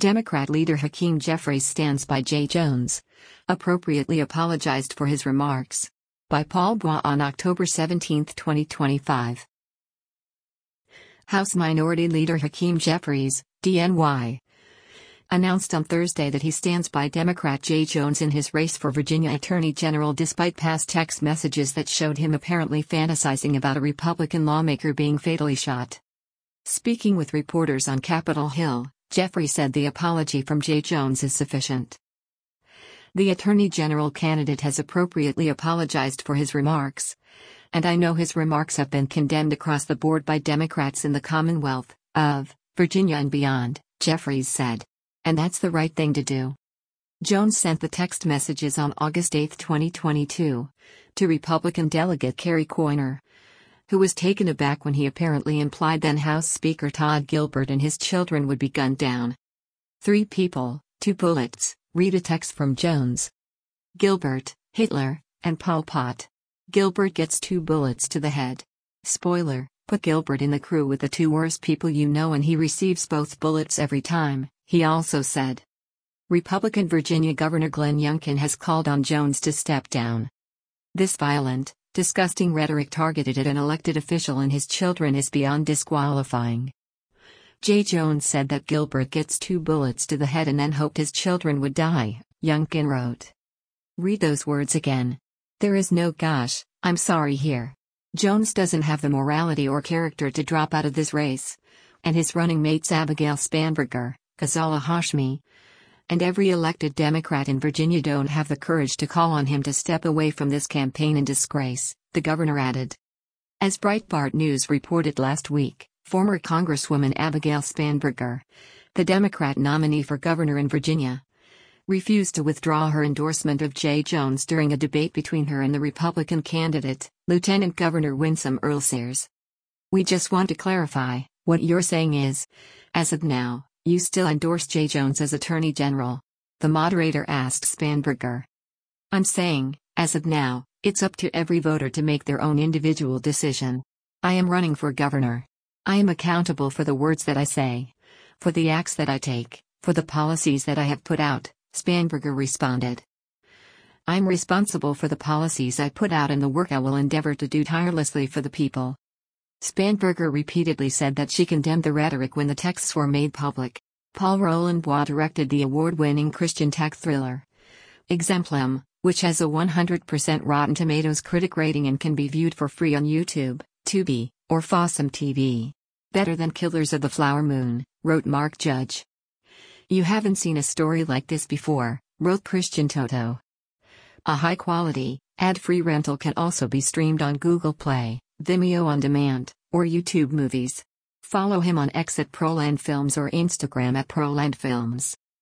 Democrat leader Hakeem Jeffries stands by Jay Jones. Appropriately apologized for his remarks. By Paul Bois on October 17, 2025. House Minority Leader Hakeem Jeffries, DNY, announced on Thursday that he stands by Democrat Jay Jones in his race for Virginia Attorney General despite past text messages that showed him apparently fantasizing about a Republican lawmaker being fatally shot. Speaking with reporters on Capitol Hill, Jeffries said the apology from Jay Jones is sufficient. The Attorney General candidate has appropriately apologized for his remarks, and I know his remarks have been condemned across the board by Democrats in the Commonwealth of Virginia and beyond, Jeffries said. And that's the right thing to do. Jones sent the text messages on August 8, 2022, to Republican delegate Kerry Coyner, who was taken aback when he apparently implied then House Speaker Todd Gilbert and his children would be gunned down. 3 people, 2 bullets, read a text from Jones. Gilbert, Hitler, and Pol Pot. Gilbert gets 2 bullets to the head. Spoiler, put Gilbert in the crew with the 2 worst people you know and he receives both bullets every time, he also said. Republican Virginia Governor Glenn Youngkin has called on Jones to step down. This violent, disgusting rhetoric targeted at an elected official and his children is beyond disqualifying. Jay Jones said that Gilbert gets 2 bullets to the head and then hoped his children would die, Youngkin wrote. Read those words again. There is no gosh, I'm sorry here. Jones doesn't have the morality or character to drop out of this race. And his running mates Abigail Spanberger, Ghazala Hashmi, and every elected Democrat in Virginia don't have the courage to call on him to step away from this campaign in disgrace, the governor added. As Breitbart News reported last week, former Congresswoman Abigail Spanberger, the Democrat nominee for governor in Virginia, refused to withdraw her endorsement of Jay Jones during a debate between her and the Republican candidate, Lieutenant Governor Winsome Earl-Sears. We just want to clarify, what you're saying is, as of now, you still endorse Jay Jones as Attorney General? The moderator asked Spanberger. I'm saying, as of now, it's up to every voter to make their own individual decision. I am running for governor. I am accountable for the words that I say, for the acts that I take, for the policies that I have put out, Spanberger responded. I'm responsible for the policies I put out and the work I will endeavor to do tirelessly for the people. Spanberger repeatedly said that she condemned the rhetoric when the texts were made public. Paul Roland Bois directed the award-winning Christian tech thriller Exemplum, which has a 100% Rotten Tomatoes critic rating and can be viewed for free on YouTube, Tubi, or Fossum TV. Better than Killers of the Flower Moon, wrote Mark Judge. You haven't seen a story like this before, wrote Christian Toto. A high-quality, ad-free rental can also be streamed on Google Play, Vimeo On Demand, or YouTube Movies. Follow him on X at Proland Films or Instagram at Proland Films.